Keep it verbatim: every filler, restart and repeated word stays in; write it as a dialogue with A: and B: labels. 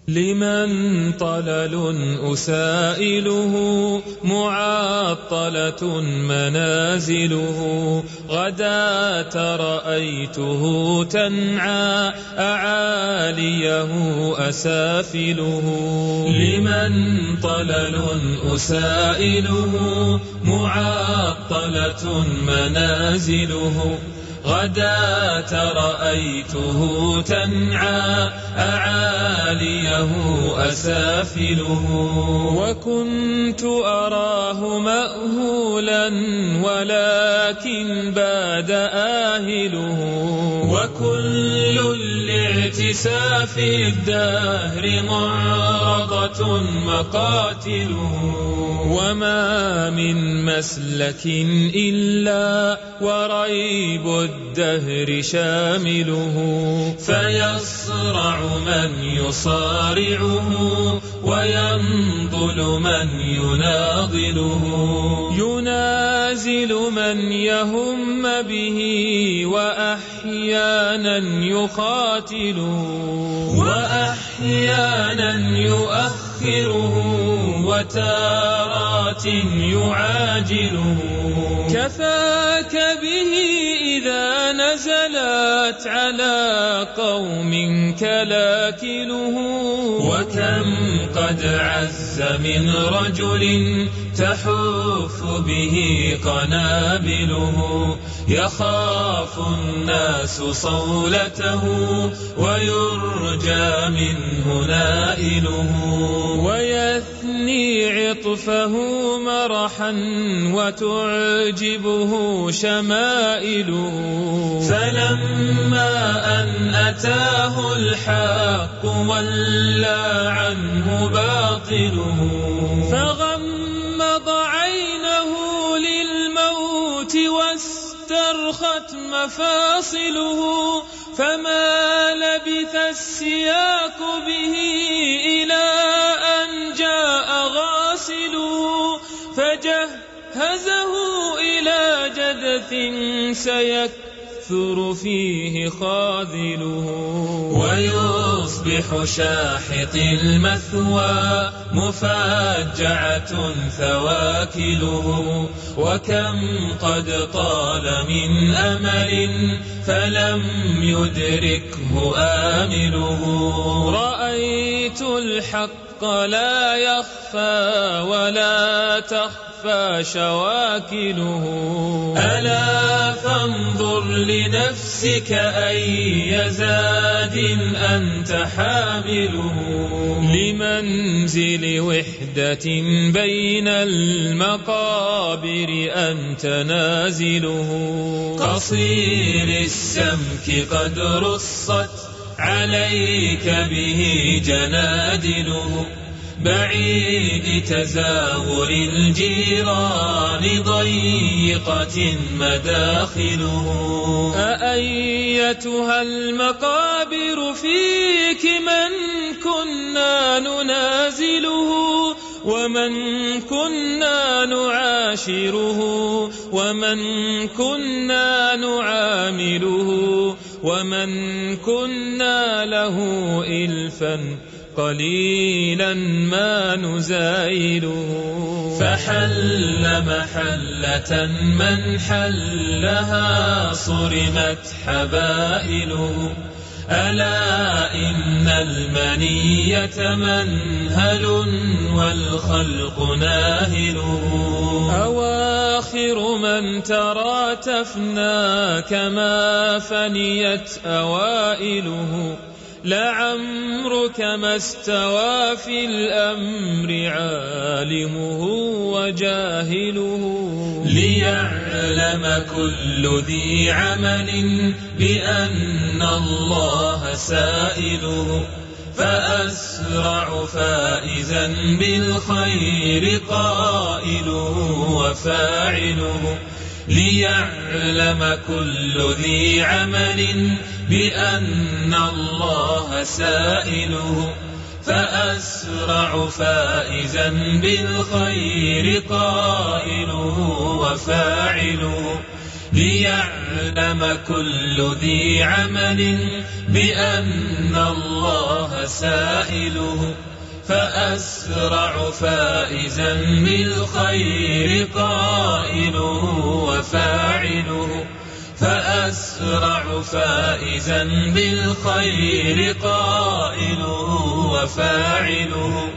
A: لمن طلل أسائله معطلة منازله غداة رأيته تنعى أعاليه أسافله لمن طلل أسائله معطلة منازله غداة رأيته تنعى أعاليه أسافله وكنت أراه مأهولا ولكن باد آهله وكل الاعتساف الدهر معرضة مقاتله وما من مسلك إلا وريب الدهر شامله فيصرع من يصارعه وينضل من يناضله ينازل من يهم به وأحيانا يخاتله وأحيانا يؤخره وتارات يعاجله كفاك به إذا نزلت على قوم كلاكله وكم قد عز من رجل تحف به قنابله يخاف الناس صولته ويرجى منه نائله ويثني عطفه مرحا وتعجبه شمائله فلما أن أتاه الحق ولى عنه باطله فغمض عينه للموت واسترخت مفاصله فما لبث السياق به إلى أن جاء غاسله فجهزه إلى جدث سيكثر فيه خاذله ويصبح شاحط المثوى مفاجعة ثواكله وكم قد طال من أمل فلم يدركه آمله رأيت الحق لا يخفى ولا تخفى شواكله ألا فانظر لنفسك أي زاد أنت حامله لمنزل وحدة بين المقابر أنت نازله قصير السمك قد رصت عليك به جنادله بعيد تزاور الجيران ضيقة مداخله أأيتها المقابر فيك من كنا ننازله ومن كنا نعاشره ومن كنا نعامله ومن كنا له إلفا قليلا ما نزايله فحل محلة من حلها صرمت حبائله ألا إن المنية منهل والخلق ناهله أواخر من ترى تفنى كما فنيت أوائله لعمرك ما استوى في الأمر عالمه وجاهله ليعلم كل ذي عمل بأن الله سائله فأسرع فائزا بالخير قائله وفاعله ليعلم كل ذي عمل بأن الله سائله فأسرع فائزا بالخير قائله وفاعله ليعلم كل ذي عمل بأن الله سائله. فأسرع فائزا بالخير قائله وفاعله. فأسرع فائزا بالخير قائله وفاعله.